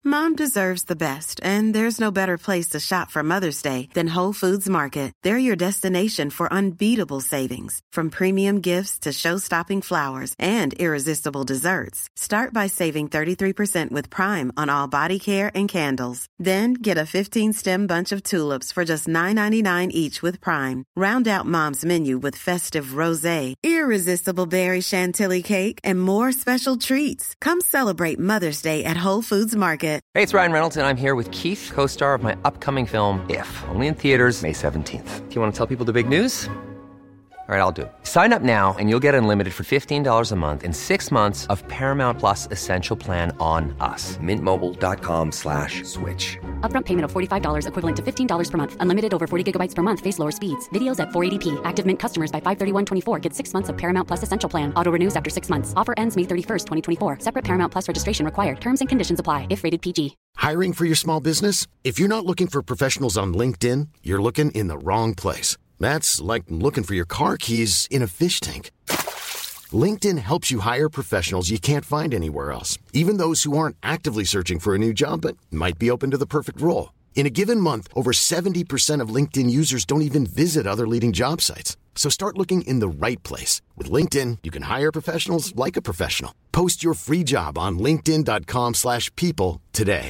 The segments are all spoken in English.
Mom deserves the best, and there's no better place to shop for Mother's Day than Whole Foods Market. They're your destination for unbeatable savings, from premium gifts to show-stopping flowers and irresistible desserts. Start by saving 33% with Prime on all body care and candles. Then get a 15-stem bunch of tulips for just $9.99 each with Prime. Round out Mom's menu with festive rosé, irresistible berry chantilly cake, and more special treats. Come celebrate Mother's Day at Whole Foods Market. Hey, it's Ryan Reynolds, and I'm here with Keith, co-star of my upcoming film, If, only in theaters May 17th. Do you want to tell people the big news? All right, I'll do it. Sign up now and you'll get unlimited for $15 a month and 6 months of Paramount Plus Essential Plan on us. MintMobile.com/switch. Upfront payment of $45 equivalent to $15 per month. Unlimited over 40 gigabytes per month. Face lower speeds. Videos at 480p. Active Mint customers by 531.24 get 6 months of Paramount Plus Essential Plan. Auto renews after 6 months. Offer ends May 31st, 2024. Separate Paramount Plus registration required. Terms and conditions apply if rated PG. Hiring for your small business? If you're not looking for professionals on LinkedIn, you're looking in the wrong place. That's like looking for your car keys in a fish tank. LinkedIn helps you hire professionals you can't find anywhere else, even those who aren't actively searching for a new job but might be open to the perfect role. In a given month, over 70% of LinkedIn users don't even visit other leading job sites. So start looking in the right place. With LinkedIn, you can hire professionals like a professional. Post your free job on linkedin.com/people today.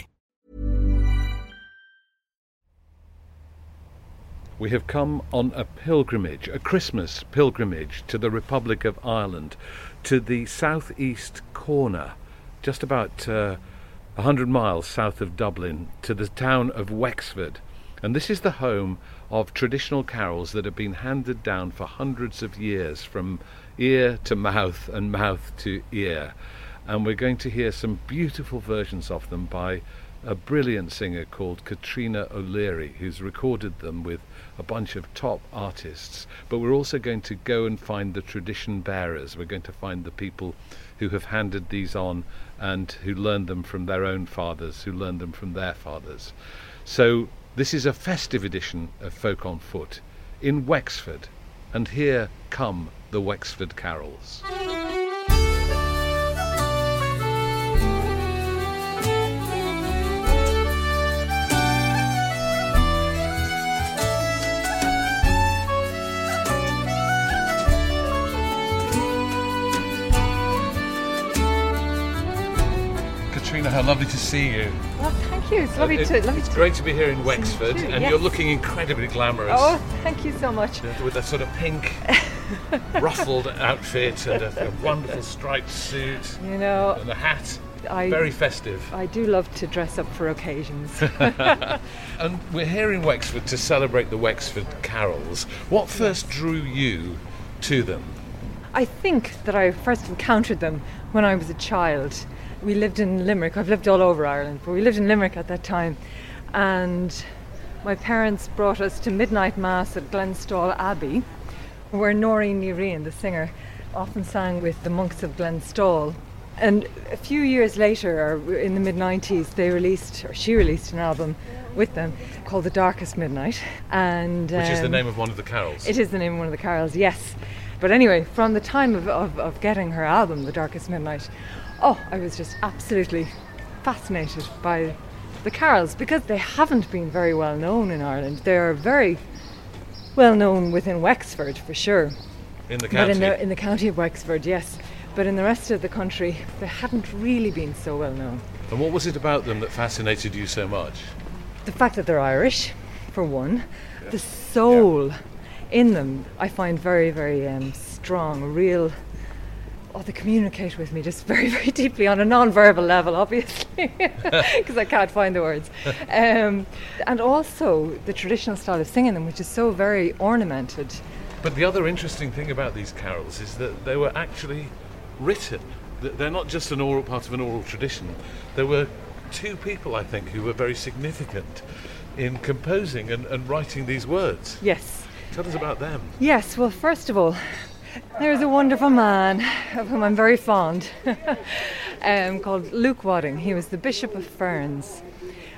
We have come on a pilgrimage, a Christmas pilgrimage to the Republic of Ireland, to the southeast corner, just about 100 miles south of Dublin, to the town of Wexford. And this is the home of traditional carols that have been handed down for hundreds of years, from ear to mouth and mouth to ear. And we're going to hear some beautiful versions of them by a brilliant singer called Catriona O'Leary, who's recorded them with a bunch of top artists. But we're also going to go and find the tradition bearers. We're going to find the people who have handed these on and who learned them from their own fathers, who learned them from their fathers. So this is a festive edition of Folk on Foot in Wexford, and here come the Wexford Carols. Catriona, how lovely to see you. Well, thank you. It's lovely It's great to be here in Wexford, and yes. You're looking incredibly glamorous. Oh, thank you so much. With a sort of pink ruffled outfit and a wonderful striped suit, You know, and a hat. I- Very festive. I do love to dress up for occasions. And we're here in Wexford to celebrate the Wexford Carols. What first drew you to them? I think that I first encountered them when I was a child. We lived in Limerick. I've lived all over Ireland, but we lived in Limerick at that time. And my parents brought us to midnight mass at Glenstall Abbey, where Noreen Nireen, the singer, often sang with the monks of Glenstall. And a few years later, or in the mid-90s, she released an album with them called The Darkest Midnight. And Which is the name of one of the carols. It is the name of one of the carols, yes. But anyway, from the time of getting her album, The Darkest Midnight, I was just absolutely fascinated by the carols, because they haven't been very well known in Ireland. They are very well known within Wexford, for sure. In the county? But in the county of Wexford, yes. But in the rest of the country, they hadn't really been so well known. And what was it about them that fascinated you so much? The fact that they're Irish, for one. Yeah. The soul in them, I find very, very strong, real. They communicate with me just very, very deeply on a non-verbal level, obviously, because I can't find the words. And also the traditional style of singing them, which is so very ornamented. But the other interesting thing about these carols is that they were actually written. They're not just part of an oral tradition. There were two people, I think, who were very significant in composing and writing these words. Yes. Tell us about them. Yes, well, first of all, there's a wonderful man of whom I'm very fond called Luke Wadding. He was the Bishop of Ferns,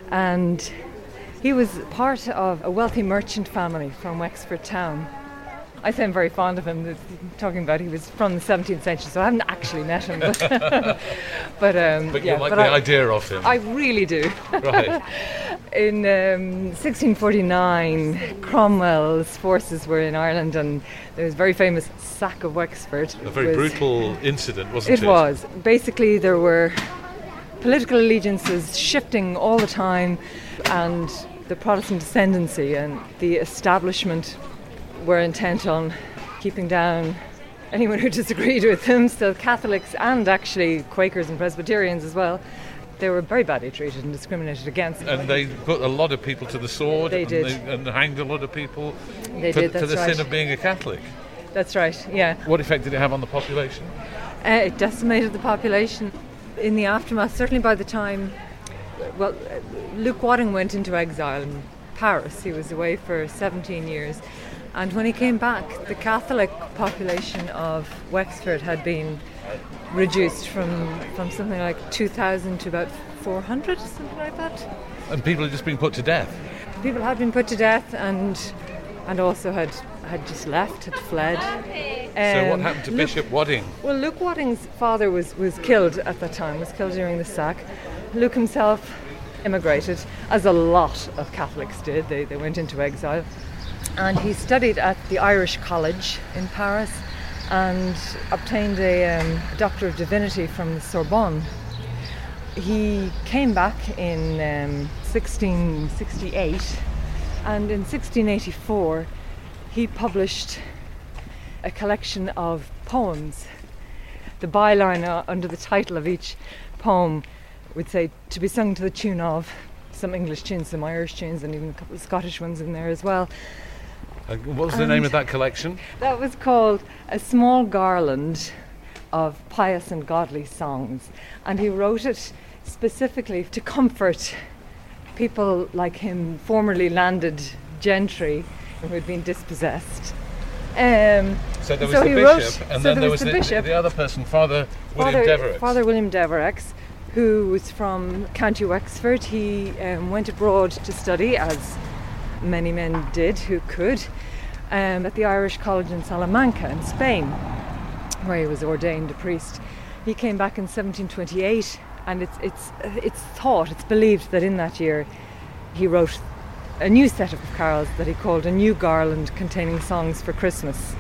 and he was part of a wealthy merchant family from Wexford town. I say I'm very fond of him. Talking about he was from the 17th century, so I haven't actually met him. But But you like the idea of him. I really do. Right. In 1649, Cromwell's forces were in Ireland, and there was a very famous sack of Wexford. A very brutal incident, wasn't it? It was. Basically, there were political allegiances shifting all the time, and the Protestant ascendancy and the establishment were intent on keeping down anyone who disagreed with them, so Catholics and actually Quakers and Presbyterians as well. They were very badly treated and discriminated against. And they put a lot of people to the sword. They did. And hanged a lot of people They did, that's for the right. sin of being a Catholic. That's right, yeah. What effect did it have on the population? It decimated the population in the aftermath, certainly by the time... Well, Luke Wadding went into exile in Paris. He was away for 17 years. And when he came back, the Catholic population of Wexford had been reduced from something like 2,000 to about 400, something like that. And people had just been put to death. People had been put to death and also had just left, had fled. So what happened to Bishop Wadding? Well, Luke Wadding's father was killed at that time, was killed during the sack. Luke himself immigrated, as a lot of Catholics did. They went into exile. And he studied at the Irish College in Paris and obtained a Doctor of Divinity from the Sorbonne. He came back in 1668, and in 1684 he published a collection of poems. The byline under the title of each poem would say, to be sung to the tune of some English tunes, some Irish tunes, and even a couple of Scottish ones in there as well. What was the name of that collection? That was called A Small Garland of Pious and Godly Songs. And he wrote it specifically to comfort people like him, formerly landed gentry who had been dispossessed. So there was the bishop, and then there was the other person, Father William Devereux. Father William Devereux, who was from County Wexford. He went abroad to study, as many men did who could, at the Irish College in Salamanca in Spain, where he was ordained a priest. He came back in 1728, and it's believed that in that year he wrote a new set of carols that he called A New Garland Containing Songs for Christmas.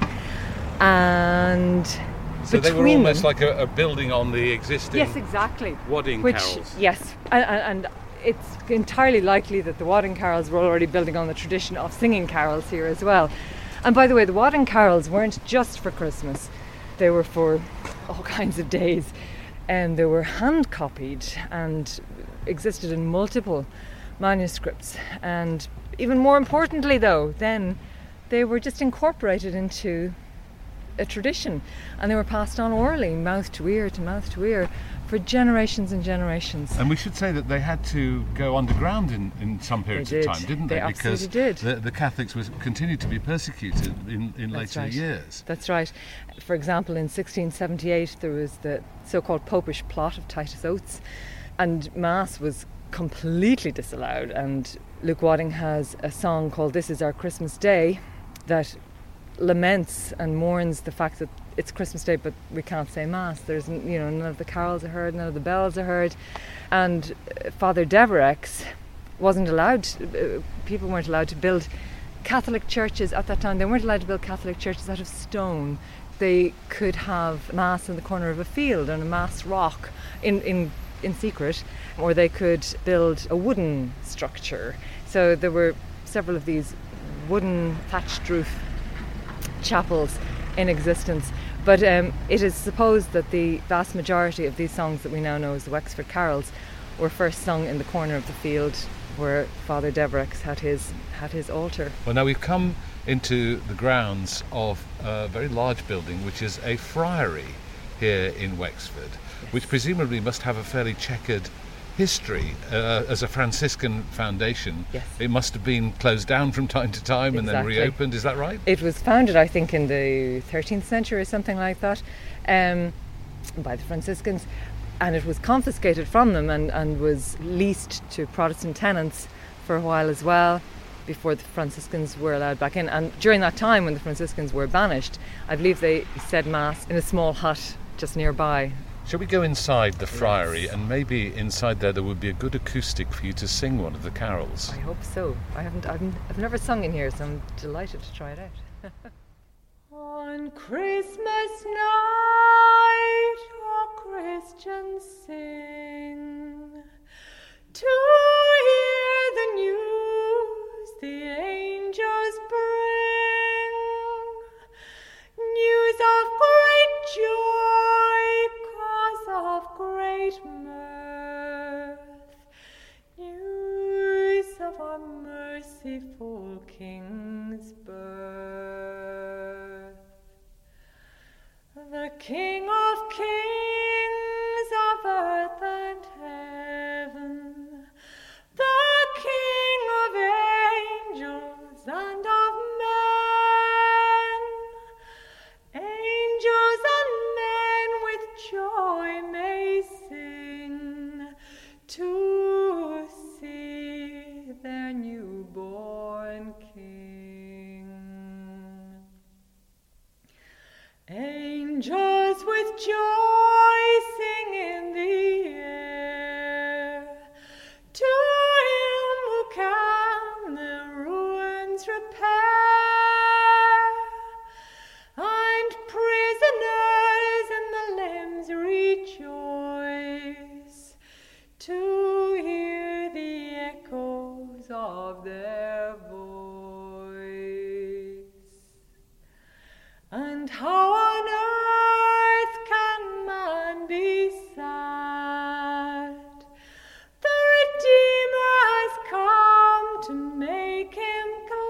And so they were almost like a building on the existing, yes, exactly, Wadding carols. Yes, and it's entirely likely that the Wadding carols were already building on the tradition of singing carols here as well. And by the way, the Wadding carols weren't just for Christmas. They were for all kinds of days. And they were hand copied and existed in multiple manuscripts. And even more importantly, though, then they were just incorporated into a tradition, and they were passed on orally, mouth to ear, for generations and generations. And we should say that they had to go underground in some periods of time, didn't they? Because the Catholics continued to be persecuted in later years. That's right. For example, in 1678 there was the so-called Popish plot of Titus Oates, and Mass was completely disallowed. And Luke Wadding has a song called This Is Our Christmas Day that laments and mourns the fact that it's Christmas Day but we can't say Mass. There's none of the carols are heard, none of the bells are heard. And Father Devereux wasn't allowed, people weren't allowed to build Catholic churches at that time. They weren't allowed to build Catholic churches out of stone. They could have Mass in the corner of a field on a Mass rock in secret, or they could build a wooden structure. So there were several of these wooden thatched roof chapels in existence, but it is supposed that the vast majority of these songs that we now know as the Wexford carols were first sung in the corner of the field where Father Devereux had his altar. Well, now we've come into the grounds of a very large building which is a friary here in Wexford, yes, which presumably must have a fairly checkered history as a Franciscan foundation. Yes. It must have been closed down from time to time and then reopened, is that right? It was founded, I think, in the 13th century or something like that, by the Franciscans, and it was confiscated from them and was leased to Protestant tenants for a while as well. before the Franciscans were allowed back in. And during that time when the Franciscans were banished, I believe they said Mass in a small hut just nearby. Shall we go inside the friary, and maybe inside there would be a good acoustic for you to sing one of the carols? I hope so. I've never sung in here, so I'm delighted to try it out. On Christmas night, all Christians sing, to hear the news the angels bring, news of great joy, cause of great mirth, news of our merciful King's birth. The King of kings of earth and heaven, the King of angels and of men, angels and men with joy may sing to see their newborn King. Angels with joy sing in the air to him who can the ruins repair, and prisoners in the limbs rejoice to hear the echoes of their voice. And how on earth can man be sad? The Redeemer has come to make him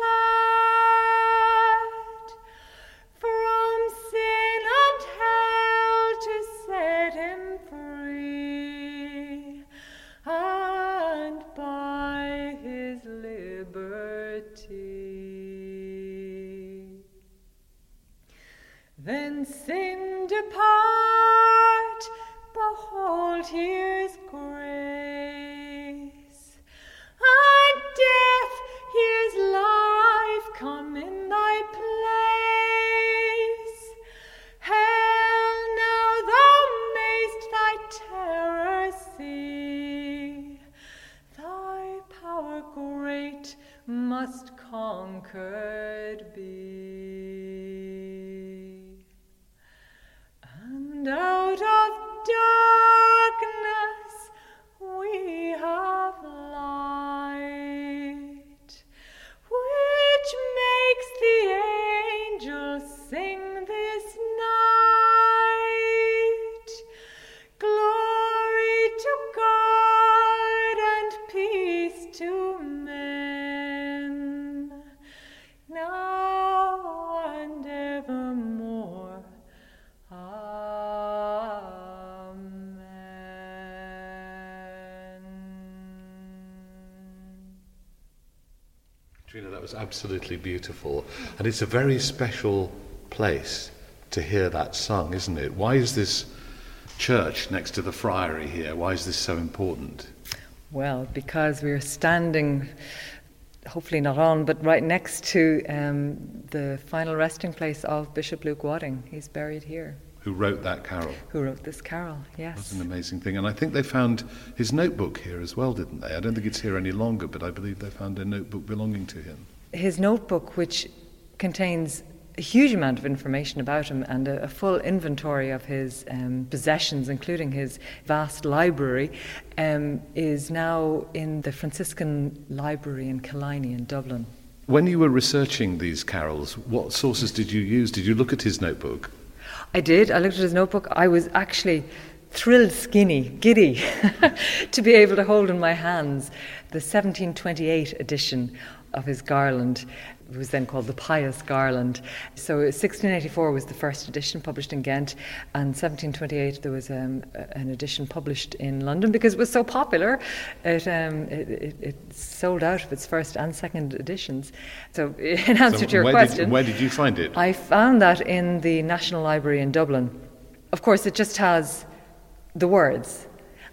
glad, from sin and hell to set him free, and by his liberty. Then sin depart, behold here's grace, and death, here's life, come in thy place. Hell, now thou mayst thy terror see, thy power great must conquered be. And out of darkness we have light, which makes the angels sing this night. Glory to God and peace to men, now and evermore. Trina, that was absolutely beautiful. And it's a very special place to hear that sung, isn't it? Why is this church next to the friary here, why is this so important? Well, because we're standing, hopefully not on, but right next to the final resting place of Bishop Luke Wadding. He's buried here. Who wrote that carol? Who wrote this carol, yes. That's an amazing thing. And I think they found his notebook here as well, didn't they? I don't think it's here any longer, but I believe they found a notebook belonging to him. His notebook, which contains a huge amount of information about him and a full inventory of his possessions, including his vast library, is now in the Franciscan Library in Killiney in Dublin. When you were researching these carols, what sources did you use? Did you look at his notebook? I did. I looked at his notebook. I was actually thrilled, giddy to be able to hold in my hands the 1728 edition of his Garland. It was then called the Pious Garland. So 1684 was the first edition published in Ghent, and 1728 there was an edition published in London because it was so popular. It sold out of its first and second editions. So in answer to your question, where did you find it? I found that in the National Library in Dublin. Of course, it just has the words,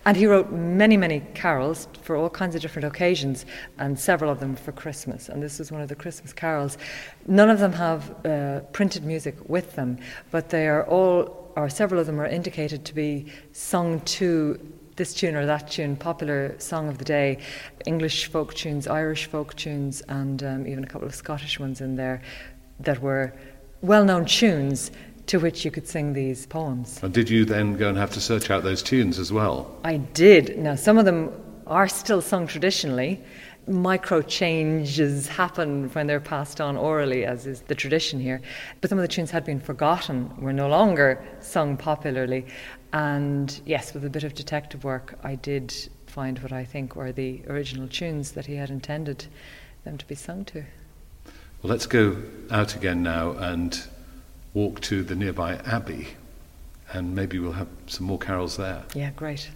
And he wrote many, many carols for all kinds of different occasions, and several of them for Christmas. And this is one of the Christmas carols. None of them have printed music with them, but they are all, or several of them are indicated to be sung to this tune or that tune, popular song of the day, English folk tunes, Irish folk tunes, and even a couple of Scottish ones in there that were well-known tunes to which you could sing these poems. And did you then go and have to search out those tunes as well? I did. Now, some of them are still sung traditionally. Micro changes happen when they're passed on orally, as is the tradition here. But some of the tunes had been forgotten, were no longer sung popularly. And yes, with a bit of detective work, I did find what I think were the original tunes that he had intended them to be sung to. Well, let's go out again now and walk to the nearby Abbey, and maybe we'll have some more carols there. Yeah, great.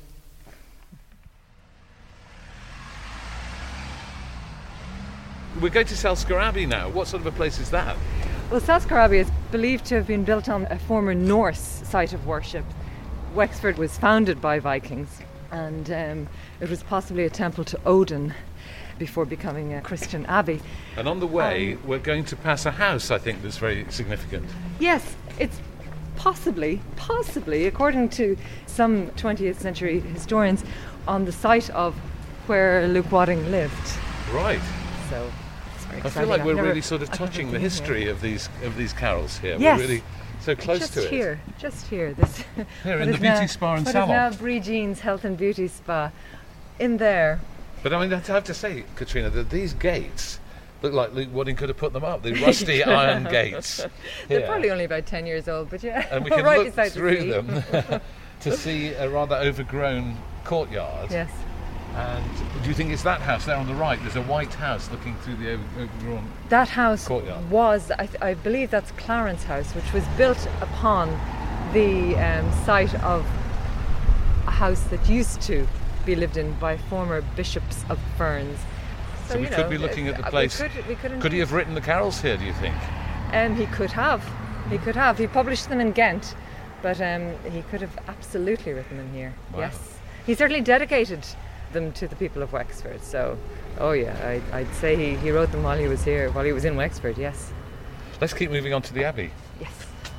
We're going to Selsker Abbey now. What sort of a place is that? Well, Selsker Abbey is believed to have been built on a former Norse site of worship. Wexford was founded by Vikings, and it was possibly a temple to Odin before becoming a Christian abbey. And on the way, we're going to pass a house, I think, that's very significant. Yes, it's possibly, according to some 20th century historians, on the site of where Luke Wadding lived. Right. So it's very I exciting. feel like we're really sort of touching the history of these carols here. Yes. We're really so close to it. Just here. This Here in the beauty spa and salon. What is now Bree Jean's Health and Beauty Spa. In there. But I mean, I have to say, Katrina, that these gates look like Luke Wadding could have put them up. The rusty iron gates. They're probably only about 10 years old, but yeah. And we can right look through them to see a rather overgrown courtyard. Yes. And do you think it's that house there on the right? There's a white house looking through the overgrown That house courtyard. was, I believe that's Clarence House, which was built upon the site of a house that used to be lived in by former bishops of Ferns. So we could be looking at the place. Could he have written the carols here, do you think? He could have. He published them in Ghent, but he could have absolutely written them here. Wow. Yes. He certainly dedicated them to the people of Wexford. So, oh yeah, I'd say he wrote them while he was here, while he was in Wexford, yes. Let's keep moving on to the Abbey. Yes.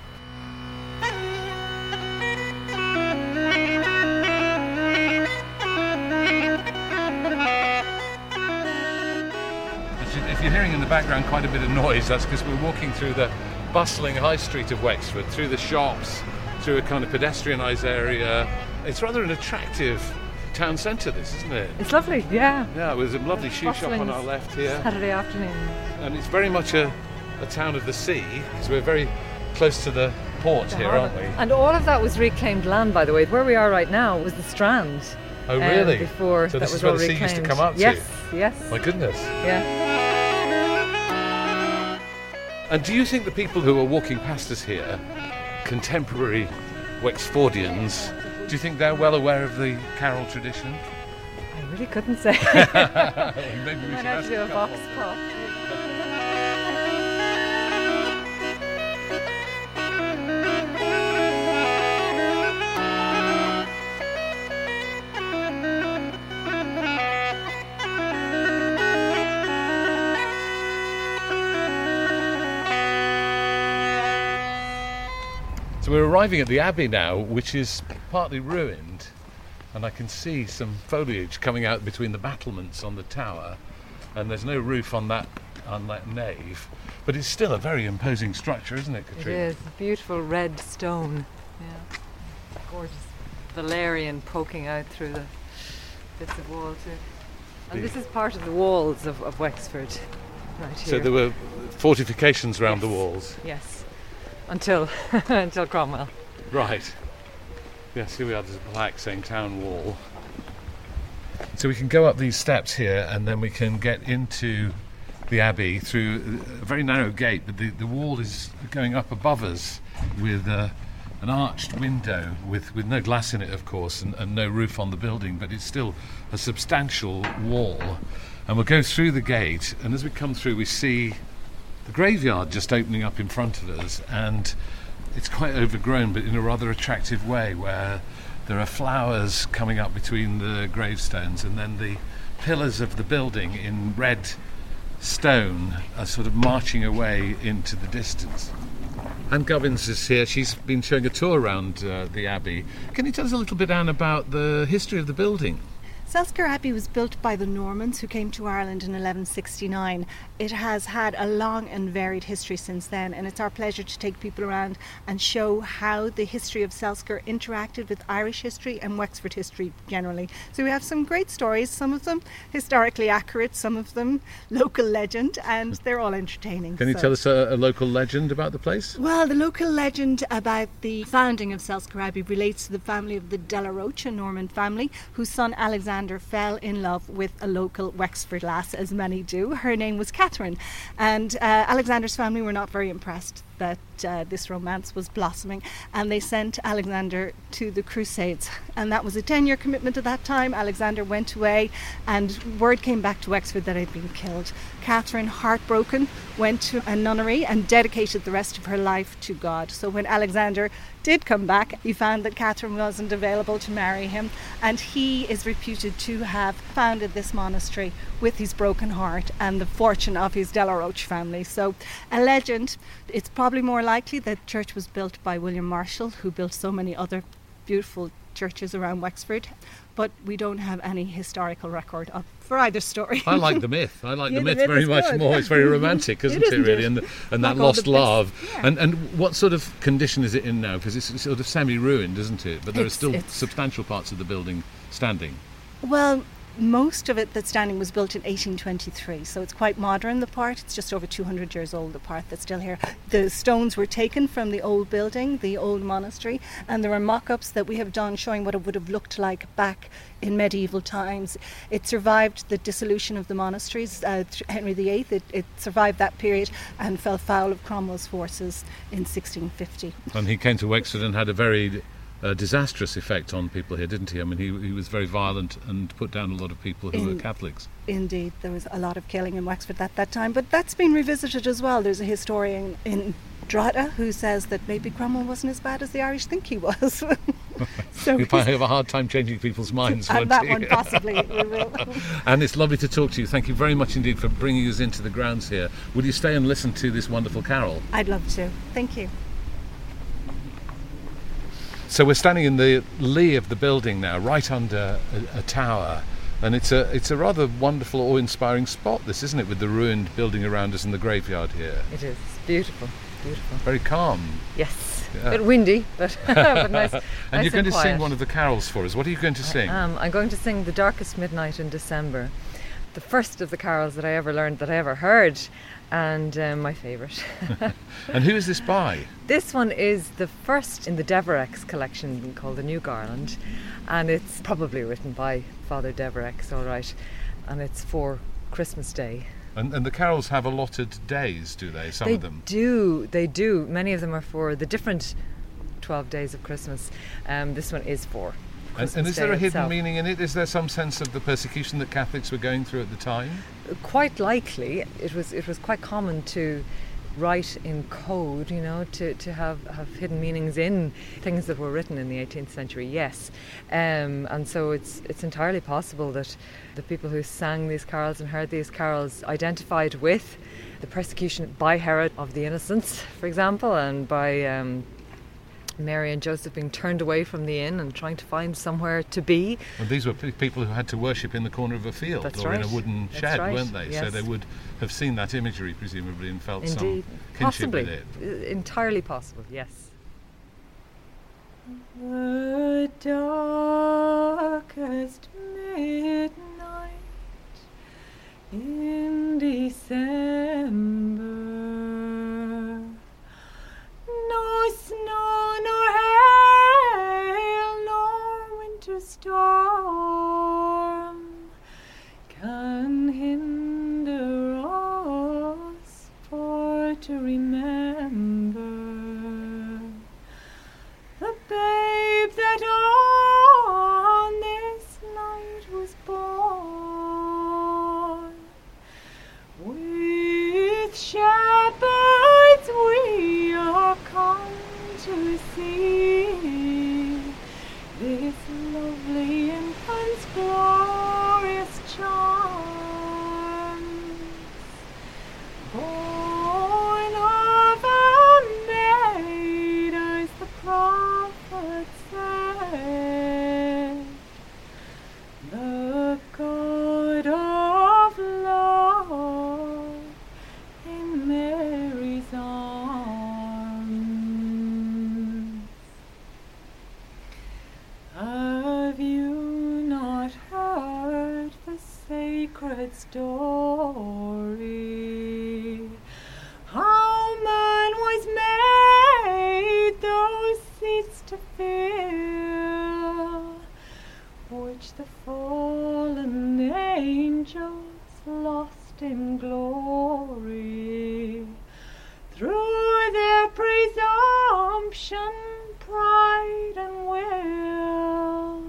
If you're hearing in the background quite a bit of noise, that's because we're walking through the bustling high street of Wexford, through the shops, through a kind of pedestrianised area. It's rather an attractive town centre, this, isn't it? It's lovely, yeah. Yeah, with a lovely shoe shop on our left here. Saturday afternoon. And it's very much a town of the sea, because we're very close to the port here, aren't we? And all of that was reclaimed land, by the way. Where we are right now was the Strand. Oh, really? Before so that this was is where all the sea reclaimed. used to come up Yes, to? yes. My goodness. Yeah. And do you think the people who are walking past us here, contemporary Wexfordians, do you think they're well aware of the carol tradition? I really couldn't say. Maybe we Might should have ask to do a a vox couple. pop. So we're arriving at the Abbey now, which is partly ruined, and I can see some foliage coming out between the battlements on the tower, and there's no roof on that nave, but it's still a very imposing structure, isn't it, Katrina? It is. Beautiful red stone. Yeah. Gorgeous Valerian poking out through the bits of wall too. And this is part of the walls of Wexford, right here. So there were fortifications around the walls? Yes. Until Cromwell. Right. Yes, here we are, there's a plaque saying Town Wall. So we can go up these steps here and then we can get into the Abbey through a very narrow gate, but the wall is going up above us with an arched window with no glass in it, of course, and no roof on the building, but it's still a substantial wall. And we'll go through the gate, and as we come through we see the graveyard just opening up in front of us, and it's quite overgrown but in a rather attractive way, where There are flowers coming up between the gravestones, and then the pillars of the building in red stone are sort of marching away into the distance. Anne Gubbins is here. She's been showing a tour around the Abbey. Can you tell us a little bit, Anne, about the history of the building? Selsker Abbey was built by the Normans who came to Ireland in 1169. It has had a long and varied history since then, and it's our pleasure to take people around and show how the history of Selsker interacted with Irish history and Wexford history generally. So we have some great stories, some of them historically accurate, some of them local legend, and they're all entertaining. Can you tell us a local legend about the place? Well, the local legend about the founding of Selsker Abbey relates to the family of the De La Roche, a Norman family, whose son Alexander fell in love with a local Wexford lass, as many do. Her name was Catherine, and Alexander's family were not very impressed that this romance was blossoming, and they sent Alexander to the Crusades, and that was a 10-year commitment at that time. Alexander went away, and word came back to Wexford that he'd been killed. Catherine, heartbroken, went to a nunnery and dedicated the rest of her life to God. So when Alexander did come back, he found that Catherine wasn't available to marry him, and he is reputed to have founded this monastery with his broken heart and the fortune of his De La Roche family. So a legend. It's probably more likely that the church was built by William Marshall, who built so many other beautiful churches around Wexford, but we don't have any historical record for either story. I like the myth. I like the myth myth very much good. more. It's very romantic, isn't it, really? And that lost love. Yeah. And what sort of condition is it in now? Because it's sort of semi-ruined, isn't it? But there are still substantial parts of the building standing. Well, most of it that's standing was built in 1823, so it's quite modern, the part. It's just over 200 years old, the part that's still here. The stones were taken from the old building, the old monastery, and there are mock-ups that we have done showing what it would have looked like back in medieval times. It survived the dissolution of the monasteries. Henry VIII, it survived that period and fell foul of Cromwell's forces in 1650. And he came to Wexford and had a very disastrous effect on people here, didn't he? I mean, he was very violent and put down a lot of people who were Catholics. Indeed, there was a lot of killing in Wexford at that time, but that's been revisited as well. There's a historian in Drogheda who says that maybe Cromwell wasn't as bad as the Irish think he was. So you might have a hard time changing people's minds, won't that you? one possibly we will. And it's lovely to talk to you. Thank you very much indeed for bringing us into the grounds here. Will you stay and listen to this wonderful carol? I'd love to. Thank you. So we're standing in the lee of the building now, right under a tower, and it's a rather wonderful, awe-inspiring spot, this, isn't it, with the ruined building around us and the graveyard here. It is beautiful, beautiful. Very calm. Yes, Yeah. a bit windy, but, but nice. And you're going to quiet. sing one of the carols for us. What are you going to sing? I'm going to sing The Darkest Midnight in December, the first of the carols that I ever learned, that I ever heard, and my favourite. And who is this by? This one is the first in the Deverex collection called The New Garland, and it's probably written by Father Deverex, all right, and it's for Christmas Day. And the carols have allotted days, do they, some of them? They do. Many of them are for the different 12 days of Christmas. This one is for Christmas and is there a Day hidden itself. meaning in it? Is there some sense of the persecution that Catholics were going through at the time? Quite likely. It was quite common to write in code, you know, to have hidden meanings in things that were written in the 18th century, yes. And so it's entirely possible that the people who sang these carols and heard these carols identified with the persecution by Herod of the Innocents, for example, and by Mary and Joseph being turned away from the inn and trying to find somewhere to be. And these were people who had to worship in the corner of a field. That's or in right. a wooden That's shed, right. weren't they? Yes. So they would have seen that imagery, presumably, and felt Indeed. some kinship Possibly. with it. Entirely possible, yes. The darkest midnight in December, no snow nor hail nor winter storm can hinder us for to remember the babe that on this night was born. With shepherds we are come to see His lovely infant's glorious charms, born of a maid, as the prophet said, the God of love in Mary's arms. Have you not heard the sacred story? How man was made those seats to fill, which the fallen angels lost in glory through their presumption, pride and will.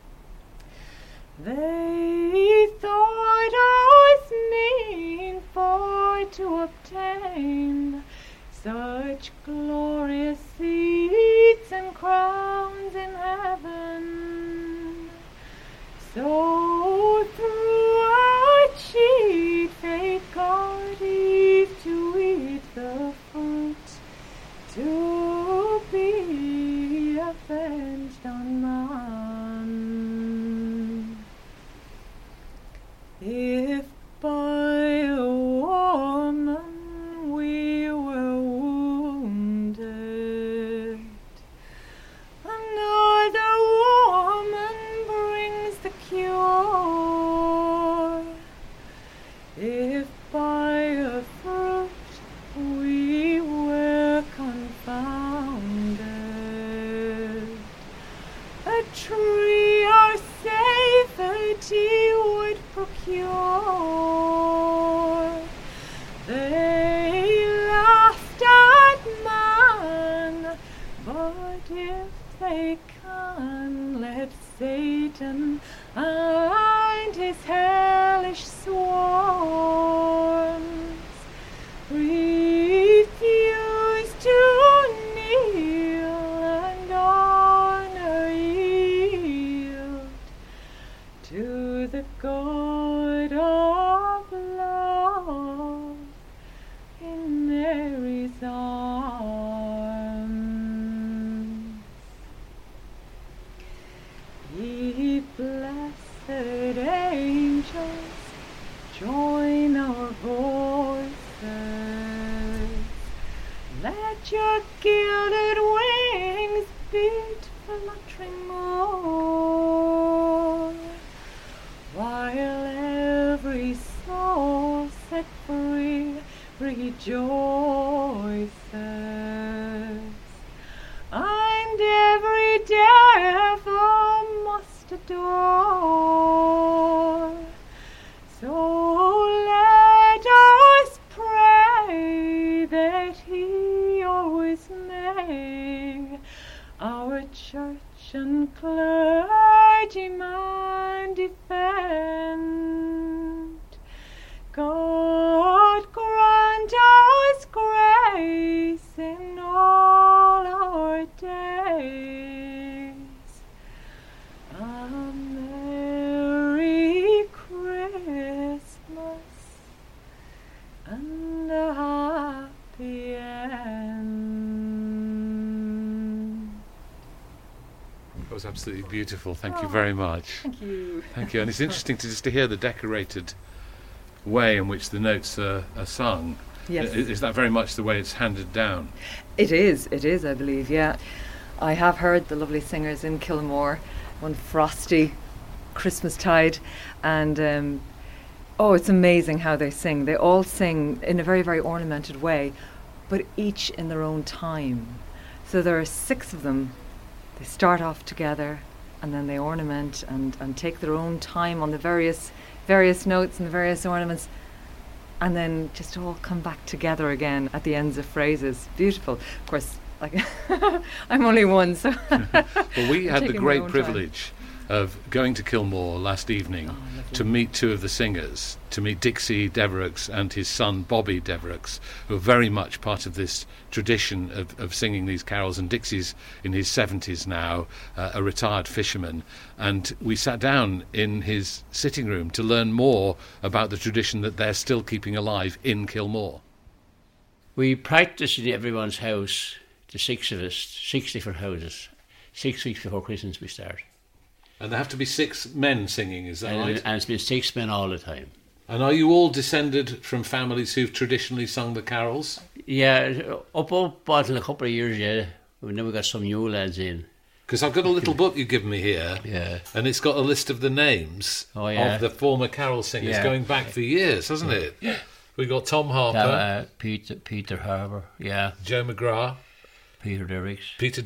They thought us mean for to obtain such glorious seats and crowns in heaven. So through a cheat fate got Eve to eat the fruit, to be avenged on man. If by a woman we were wounded, another woman brings the cure. If by a fruit we were confounded, a tree our safety would procure. They laughed at man, but if they can, let Satan and his hellish swarms refuse to kneel and honor yield to the God of love in Mary's arms. Ye blessed angels, join our voices. Let your gilded wings beat fluttering more, while every soul set free rejoices, and every devil must adore. So let us pray that he always may our church and clergyman defend. God grant us grace in all our days. A Merry Christmas and a happy end. That was absolutely beautiful. Thank you very much. Thank you. Thank you. And it's interesting to hear the decorated way in which the notes are sung. Yes. Is that very much the way it's handed down? It is, I believe, yeah. I have heard the lovely singers in Kilmore one frosty Christmastide, and it's amazing how they sing. They all sing in a very, very ornamented way, but each in their own time. So there are 6 of them. They start off together, and then they ornament and take their own time on the various notes and the various ornaments, and then just all come back together again at the ends of phrases. Beautiful. Of course, like I'm only one, so well, we had the great privilege of going to Kilmore last evening to meet two of the singers, to meet Dixie Devereux and his son Bobby Devereux, who are very much part of this tradition of singing these carols. And Dixie's in his 70s now, a retired fisherman. And we sat down in his sitting room to learn more about the tradition that they're still keeping alive in Kilmore. We practice in everyone's house, the 6 of us, 6 different houses. 6 weeks before Christmas we start. And there have to be 6 men singing, is that right? And it's been 6 men all the time. And are you all descended from families who've traditionally sung the carols? Yeah, up until a couple of years, yeah. And then we got some new lads in. Because I've got a little book you've given me here, Yeah. and it's got a list of the names of the former carol singers going back for years, hasn't it? Yeah. We've got Tom Harper, Peter Harper, yeah. Joe McGrath, Peter Devereux,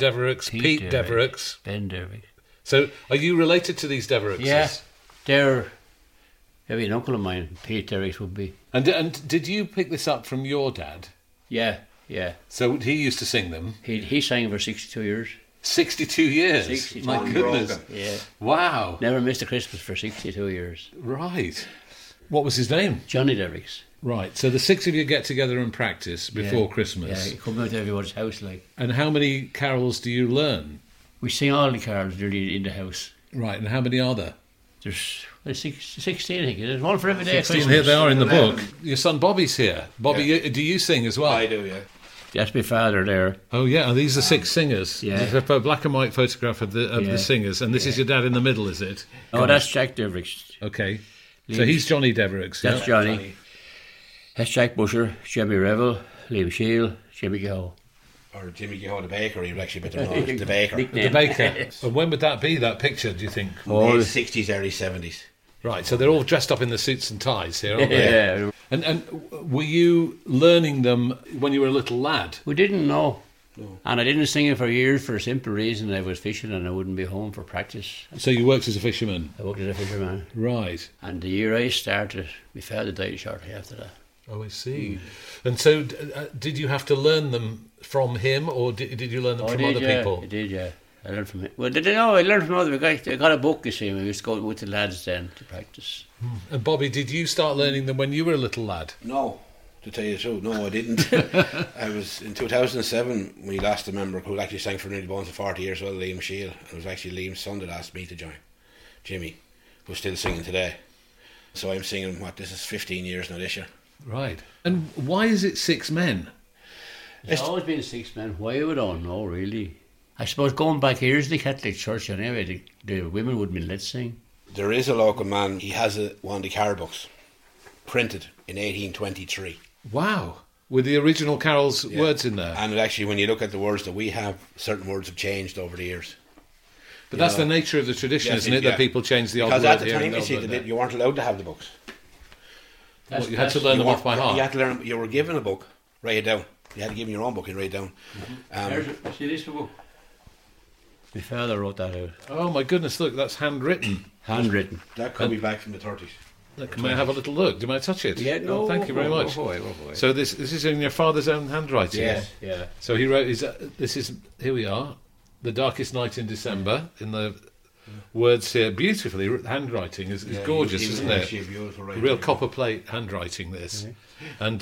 Pete Devereux, Ben Devereux. So, are you related to these Devereuxes? Yeah, they're maybe an uncle of mine. Pete Devereux would be. And did you pick this up from your dad? Yeah. So he used to sing them? He sang for 62 years. 62 years? 62 My goodness. Yeah. Wow. Never missed a Christmas for 62 years. Right. What was his name? Johnny Devereux. Right, so the 6 of you get together and practice before Christmas. Yeah, you come out to everyone's house like. And how many carols do you learn? We sing all the carols really in the house. Right, and how many are there? There's 16, I think. There's one for every day. 16, here they are in the book. Your son Bobby's here. Bobby, do you sing as well? I do, yeah. That's my father there. Oh, yeah, and these are 6 singers. Yeah. There's a black and white photograph of the singers, and this is your dad in the middle, is it? Oh, that's Jack Devereux. Okay. So he's Johnny Devereux. That's Johnny. That's Jack Busher, Jimmy Revel, Liam Shield, Jimmy Kehoe. Or Jimmy Kehoe the baker, he would actually be the baker. The baker. And when would that be, that picture, do you think? Late 60s, early 70s. Right, so they're all dressed up in the suits and ties here, aren't they? Yeah. And were you learning them when you were a little lad? We didn't know. No. And I didn't sing it for years for a simple reason. I was fishing and I wouldn't be home for practice. So you worked as a fisherman? I worked as a fisherman. Right. And the year I started, my father died shortly after that. Oh, I see. And so did you have to learn them from him, or did you learn them from other people? I did, yeah. I learned from him. Well, I learned from other guys. I got a book, you see, and we used to go with the lads then to practice. And Bobby, did you start learning them when you were a little lad? No, to tell you the truth, no, I didn't. I was in 2007, we lost a member who actually sang for nearly bones of 40 years old, Liam Shield. It was actually Liam's son that asked me to join, Jimmy, who's still singing today. So I'm singing, this is 15 years now this year. Right. And why is it 6 men? It's always been 6 men. Why, we don't know, really. I suppose going back years to the Catholic Church, anyway, the women would be let sing. There is a local man, he has one of the carol books, printed in 1823. Wow. With the original carols words in there. And actually, when you look at the words that we have, certain words have changed over the years. But that's the nature of the tradition, isn't it, that people change the old words because here at the and time, you see, you weren't allowed to have the books. You had to learn them off by heart. You had to learn. You were given a book, write it down. You had to give them your own book and write it down. See this book? My father wrote that out. Oh my goodness! Look, that's handwritten. Handwritten. That could be back from the 30s. Look, may I have a little look? Do you mind touch it? Yeah, no. Oh, thank you very much. So this is in your father's own handwriting. Yeah. So he wrote. This is here we are, the darkest night in December. In the words here, beautifully handwriting is gorgeous, isn't it? Beautiful Real copper plate handwriting. This, and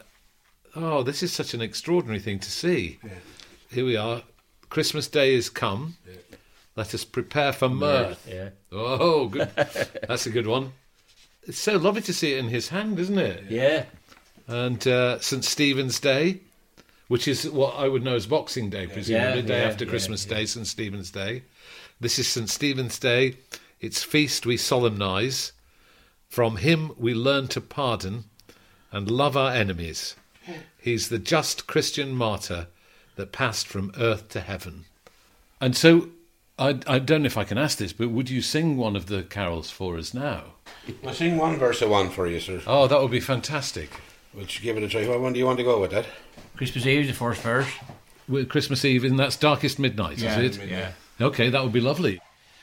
this is such an extraordinary thing to see. Yeah. Here we are. Christmas Day is come. Yeah. Let us prepare for mirth. Yeah. Oh, good. That's a good one. It's so lovely to see it in his hand, isn't it? Yeah. And St. Stephen's Day, which is what I would know as Boxing Day, presumably, day after Christmas Day, St. Stephen's Day. This is St. Stephen's Day. Its feast we solemnise. From him we learn to pardon and love our enemies. He's the just Christian martyr that passed from earth to heaven. And so, I don't know if I can ask this, but would you sing one of the carols for us now? I'll sing one verse of one for you, sir. Oh, that would be fantastic. We'll give it a try. What one do you want to go with that? Christmas Eve is the first verse. With Christmas Eve, and that's Darkest Midnight, is it? Yeah. Okay, that would be lovely.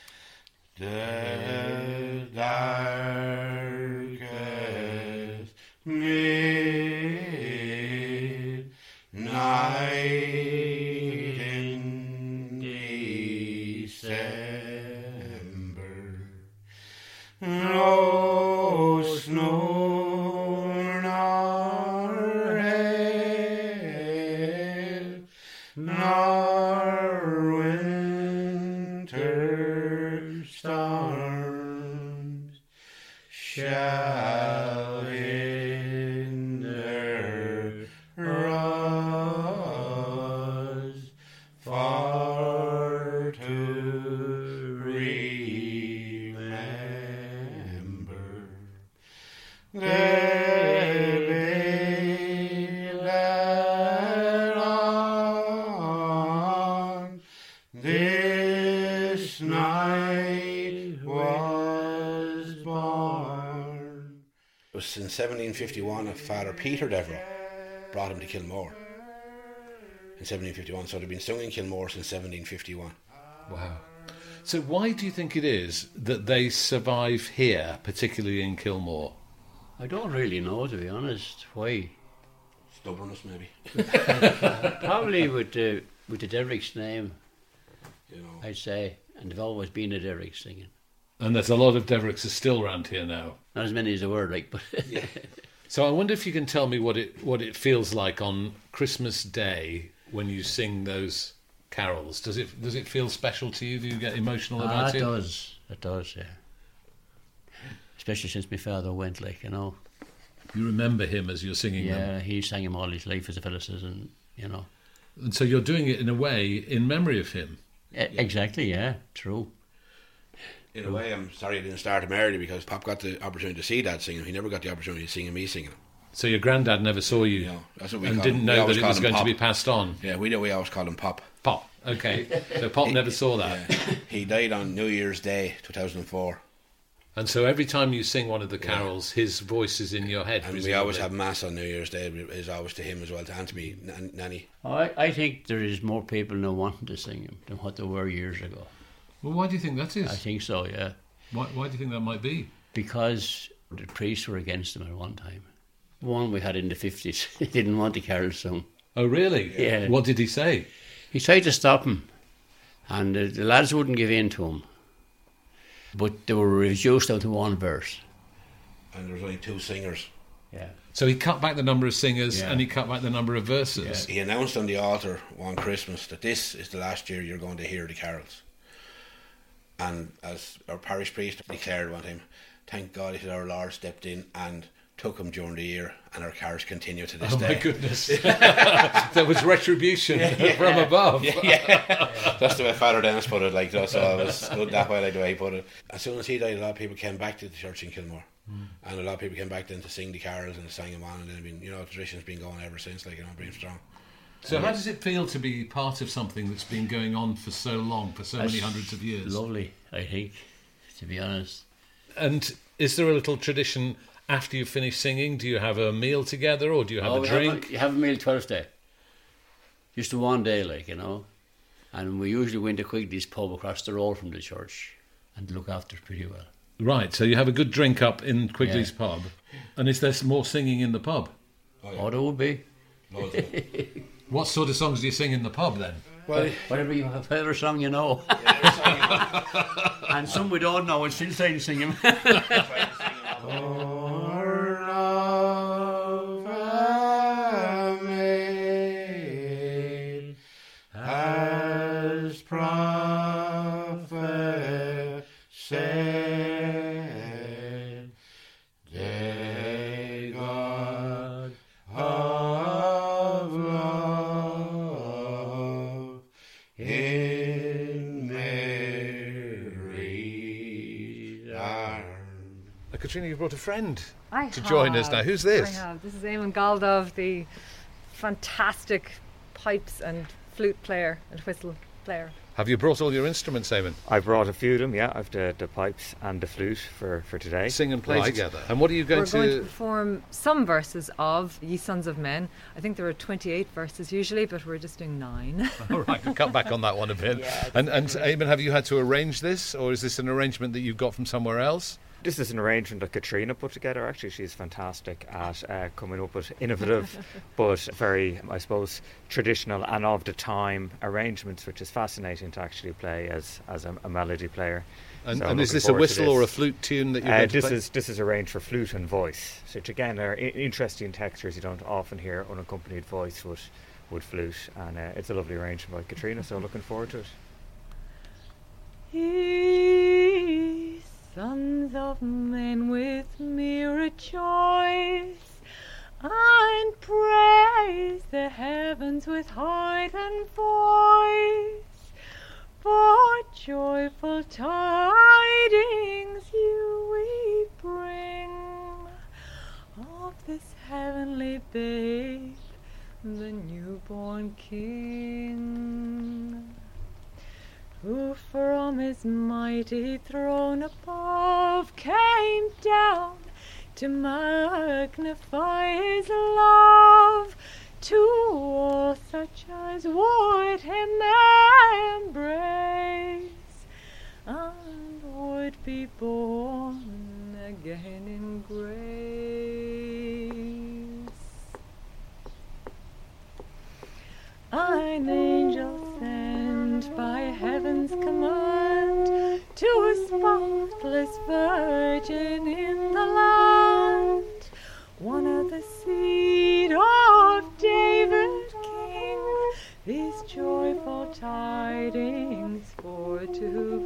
The darkest midnight in December, was in 1751 that Father Peter Devereux brought him to Kilmore. In 1751, so they've been sung in Kilmore since 1751. Wow. So why do you think it is that they survive here, particularly in Kilmore? I don't really know, to be honest. Why? Stubbornness, maybe. Probably with the Derricks name, You know. I'd say. And they've always been a Derricks singing. And there's a lot of Devericks still around here now. Not as many as there were, like, but... Yeah. So I wonder if you can tell me what it feels like on Christmas Day when you sing those carols. Does it feel special to you? Do you get emotional about it? It does, yeah. Especially since my father went, like, you know. You remember him as you're singing them? Yeah, he sang him all his life, as a fella says, and, you know. And so you're doing it in a way in memory of him? Exactly, yeah, true. In a way, I'm sorry I didn't start him early because Pop got the opportunity to see Dad sing him. He never got the opportunity to sing me singing him. So your granddad never saw you, No, that's what we and call didn't him. know We that it always was call going him to be Pop. passed on? Yeah, we always call him Pop. Pop, okay. So Pop never saw that. Yeah. He died on New Year's Day, 2004. And so every time you sing one of the carols, his voice is in your head. And we presumably. always have Mass on New Year's Day. Is always to him as well, to Anthony, Nanny. I think there is more people now wanting to sing him than what there were years ago. Well, why do you think that is? I think so, yeah. Why do you think that might be? Because the priests were against him at one time. One we had in the 50s, he didn't want the carol sung. Oh, really? Yeah. What did he say? He tried to stop him, and the lads wouldn't give in to him. But they were reduced down to one verse. And there was only 2 singers. Yeah. So he cut back the number of singers Yeah. and he cut back the number of verses. He announced on the altar one Christmas that this is the last year you're going to hear the carols. And as our parish priest declared one time, thank God that our Lord stepped in and took him during the year, and our carols continue to this Oh day. my goodness. There was retribution from above. Yeah. That's the way Father Dennis put it, like, so I was good that way, like the way he put it. As soon as he died, a lot of people came back to the church in Kilmore. And a lot of people came back then to sing the carols and sang them on, and then been, the tradition's been going ever since, like, being strong. So how does it feel to be part of something that's been going on for so long, for so many hundreds of years? Lovely, I think, to be honest. And is there a little tradition after you finish singing? Do you have a meal together, or do you have a drink? You have a meal 12th day. Just a one day, like, you know. And we usually went to Quigley's pub across the road from the church and look after it pretty well. Right, so you have a good drink up in Quigley's pub. And is there more singing in the pub? Oh, there would be. What sort of songs do you sing in the pub then? Well, whatever song you know. And some we don't know, and still trying to sing them. As prophet said, day God of love in Mary's arms. Katrina, you brought a friend I to join us have. now. Who's this? I have. This is Eamon Galdov, the fantastic pipes and flute player and whistle player. Have you brought all your instruments, Eamon? I brought a few of them, yeah. I've the pipes and the flute for today. Sing and play Right. together. And what are you going We're to... going to perform some verses of Ye Sons of Men. I think there are 28 verses usually, but we're just doing 9. All right, we'll cut back on that one a bit. Yeah, and Eamon, have you had to arrange this, or is this an arrangement that you've got from somewhere else? This is an arrangement that Katrina put together. Actually, she's fantastic at coming up with innovative but very, I suppose, traditional and of the time arrangements, which is fascinating to actually play as a melody player. And, So and I'm is looking this a forward to whistle or a this. flute tune that you're going to play? This is arranged for flute and voice, which again are interesting textures. You don't often hear unaccompanied voice with flute, and it's a lovely arrangement by Katrina, so looking forward to it. Ye sons of men, with me rejoice and praise the heavens with height and voice, for joyful tidings you we bring of this heavenly babe, the newborn King, who from his mighty throne above came down to magnify his love to all such as would him embrace and would be born again in grace. An angel sent by heaven's command to a spotless virgin in the land, one of the seed of David King, these joyful tidings for to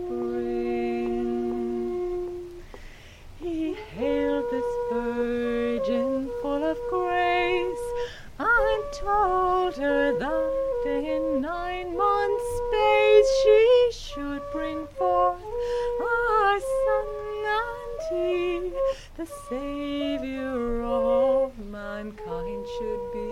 bring. He hailed this virgin full of grace and told her that in 9 months' space she should bring forth a son, and he, the Saviour of mankind, should be.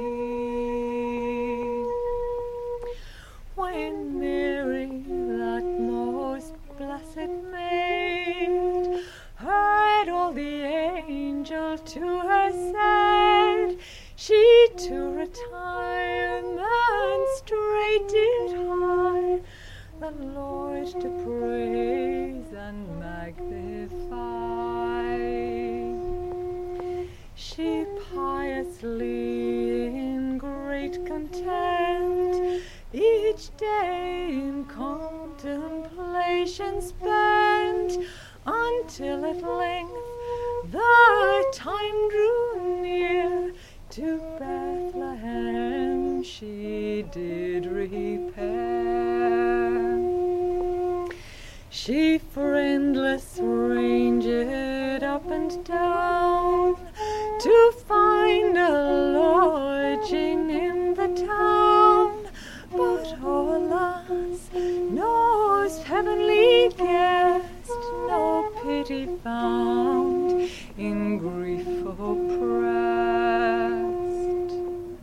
When Mary, that most blessed maid, heard all the angel to her said, she to retirement straight did hie, the Lord to praise and magnify. She piously in great content each day in contemplation spent, until at length the time drew near, to Bethlehem she did repair. She friendless ranged up and down to find a lodging in the town, but oh alas, no heavenly guest, no pity found, in grief oppressed.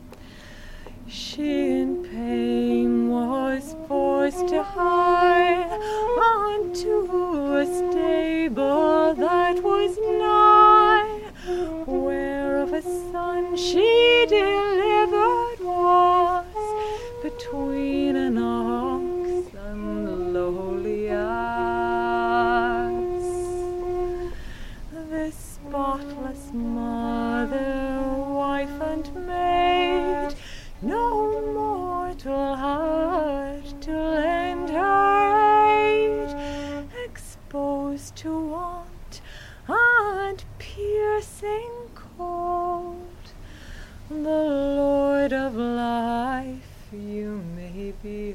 She in pain was forced to hie unto a stable that was nigh, where of a son she delivered was, between an ox and the lowly ass. This spotless mother, wife and maid, no mortal heart to lend her aid, exposed to want and piercing cold, the Lord of life you may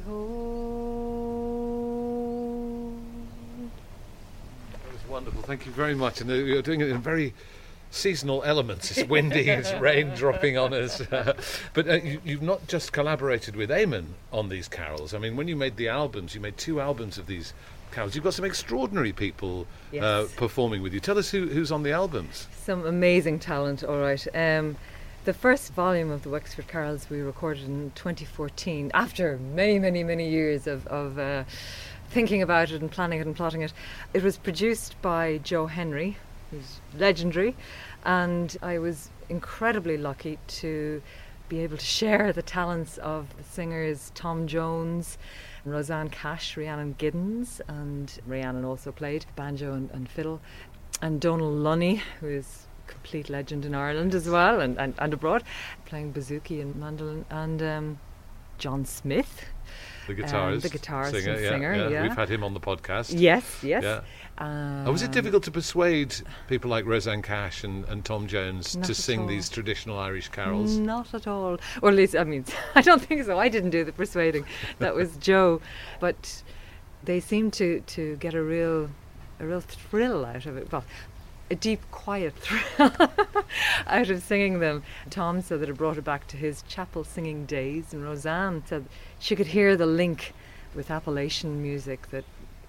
behold. That was wonderful. Thank you very much. And you're doing it in very seasonal elements. It's windy, it's rain dropping on us. But you've not just collaborated with Eamon on these carols. I mean, when you made the albums, you made 2 albums of these carols. You've got some extraordinary people performing with you. Tell us who's on the albums. Some amazing talent, all right. The first volume of the Wexford Carols we recorded in 2014, after many, many, many years of thinking about it and planning it and plotting it. It was produced by Joe Henry, who's legendary, and I was incredibly lucky to be able to share the talents of the singers Tom Jones, Roseanne Cash, Rhiannon Giddens, and Rhiannon also played banjo and fiddle, and Donal Lunny, who is a complete legend in Ireland as well and abroad, playing bouzouki and mandolin, and John Smith, the guitarist, singer. Yeah. We've had him on the podcast. Yes. Yeah. Was it difficult to persuade people like Roseanne Cash and Tom Jones to sing these traditional Irish carols? Not at all. Or at least, I mean, I don't think so. I didn't do the persuading. That was Joe. But they seemed to get a real thrill out of it. Well, a deep, quiet thrill out of singing them. Tom said that it brought it back to his chapel singing days, and Roseanne said she could hear the link with Appalachian music, that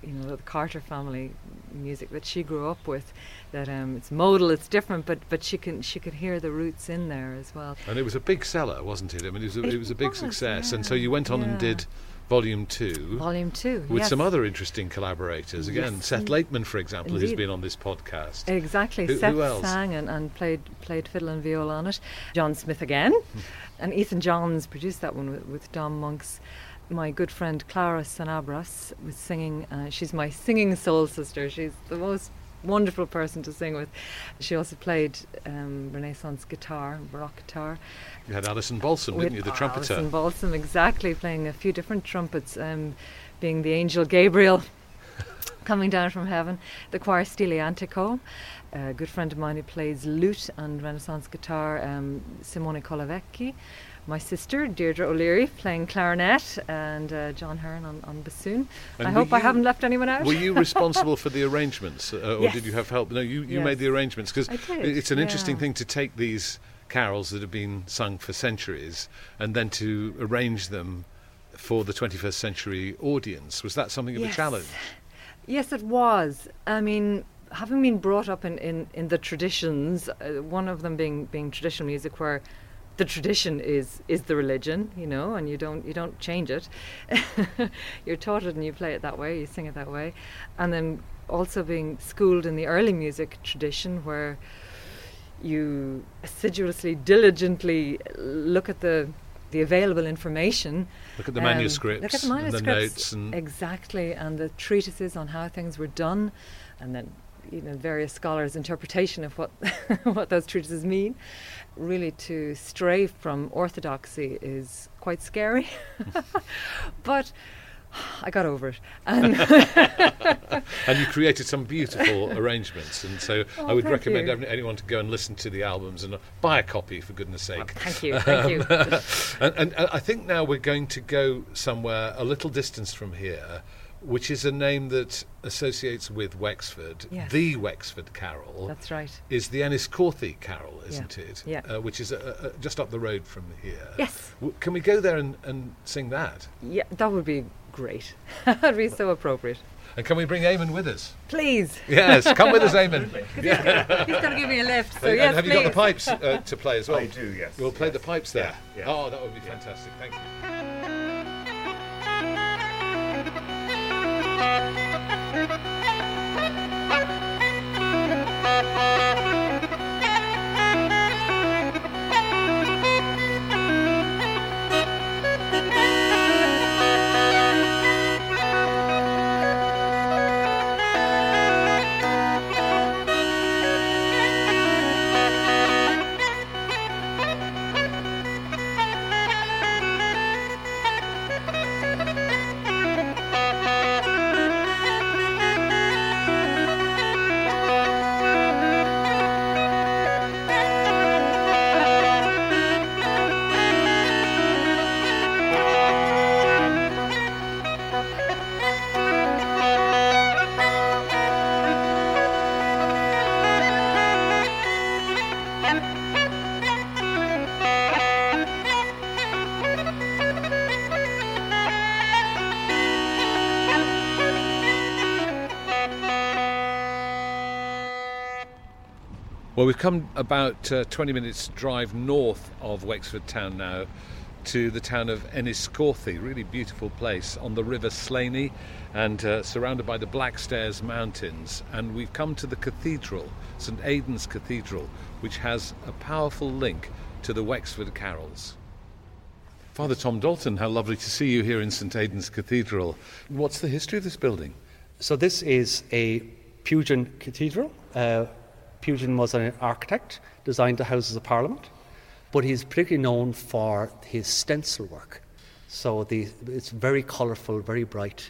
the Carter family music that she grew up with, that it's modal, it's different, but she could hear the roots in there as well. And it was a big seller, wasn't it? I mean, it was a big success. Yeah, and so you went on and did Volume 2. Volume 2, with yes. some other interesting collaborators. Again, Yes. Seth Lakeman, for example, Indeed. who's been on this podcast. Exactly. Who Seth else? sang and played fiddle and viola on it. John Smith again. And Ethan Johns produced that one with Dom Monks. My good friend Clara Sanabras was singing. She's my singing soul sister. She's the most wonderful person to sing with. She also played Renaissance guitar, Baroque guitar. You had Alison Balsam, didn't you, the trumpeter? Alison Balsam, exactly, playing a few different trumpets, being the angel Gabriel coming down from heaven. The choir Stile Antico, a good friend of mine who plays lute and Renaissance guitar, Simone Colavecchi. My sister, Deirdre O'Leary, playing clarinet, and John Hearn on bassoon. And I hope I haven't left anyone out. Were you responsible for the arrangements, or Yes. did you have help? No, you Yes. made the arrangements, because I did, it's an interesting yeah. thing to take these carols that have been sung for centuries and then to arrange them for the 21st century audience. Was that something of a Yes. challenge? Yes, it was. I mean, having been brought up in the traditions, one of them being traditional music, where the tradition is the religion, and you don't change it. You're taught it and you play it that way, you sing it that way. And then also being schooled in the early music tradition, where you assiduously, diligently look at the available information. Look at the manuscripts, Look at the and manuscripts, the notes. And exactly, and the treatises on how things were done, and then various scholars' interpretation of what what those treatises mean. Really, to stray from orthodoxy is quite scary, but I got over it. And and you created some beautiful arrangements, and so I would thank recommend you. anyone to go and listen to the albums and buy a copy, for goodness sake. Thank you, thank you. And I think now we're going to go somewhere a little distance from here, which is a name that associates with Wexford. Yes. The Wexford Carol. That's right. Is the Enniscorthy Carol, isn't it? Yeah. Which is just up the road from here. Yes. Can we go there and sing that? Yeah, that would be great. That would be so appropriate. And can we bring Eamon with us? Please. Yes, come with us, Eamon. He's going to give me a lift, so And yes, have you got the pipes to play as well? I do, yes. We'll play the pipes there. Yeah. Oh, that would be fantastic. Thank you. Well, we've come about 20 minutes drive north of Wexford town now to the town of Enniscorthy, really beautiful place on the River Slaney and surrounded by the Blackstairs Mountains. And we've come to the cathedral, St Aidan's Cathedral, which has a powerful link to the Wexford carols. Father Tom Dalton, how lovely to see you here in St Aidan's Cathedral. What's the history of this building? So this is a Pugin cathedral. Pugin was an architect, designed the Houses of Parliament, but he's particularly known for his stencil work. So it's very colourful, very bright,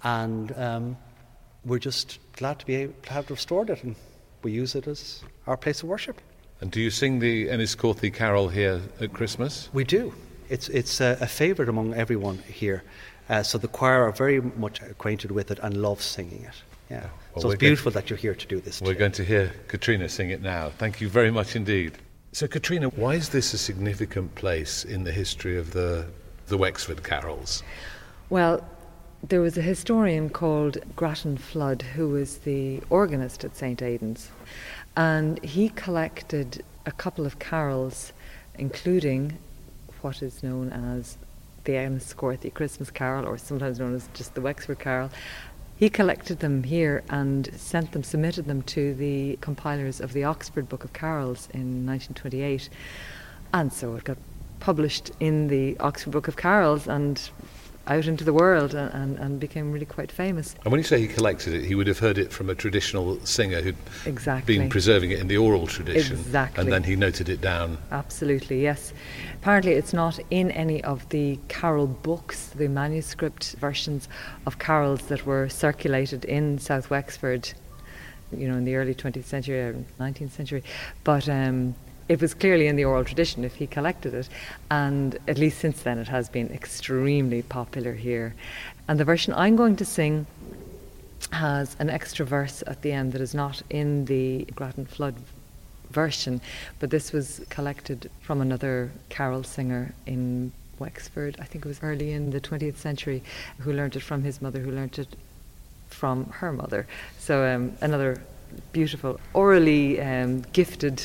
and we're just glad to be able to have restored it, and we use it as our place of worship. And do you sing the Enniscorthy carol here at Christmas? We do. It's a favourite among everyone here. So the choir are very much acquainted with it and love singing it. Yeah. Well, So it's beautiful that you're here to do this. We're going to hear Katrina sing it now. Thank you very much indeed. So Katrina, why is this a significant place in the history of the Wexford carols? Well, There was a historian called Grattan Flood who was the organist at St. Aidan's, and he collected a couple of carols, including what is known as the Enniscorthy Christmas Carol, or sometimes known as just the Wexford Carol. He collected them here and submitted them to the compilers of the Oxford Book of Carols in 1928. And so it got published in the Oxford Book of Carols and out into the world, and became really quite famous. And when you say he collected it, he would have heard it from a traditional singer who'd exactly. been preserving it in the oral tradition. Exactly. And then he noted it down. Absolutely, yes. Apparently it's not in any of the carol books, the manuscript versions of carols that were circulated in South Wexford, in the early 20th century or 19th century. But it was clearly in the oral tradition if he collected it, and at least since then it has been extremely popular here. And the version I'm going to sing has an extra verse at the end that is not in the Grattan Flood version, but this was collected from another carol singer in Wexford. I think it was early in the 20th century, who learnt it from his mother, who learnt it from her mother. So another beautiful, orally gifted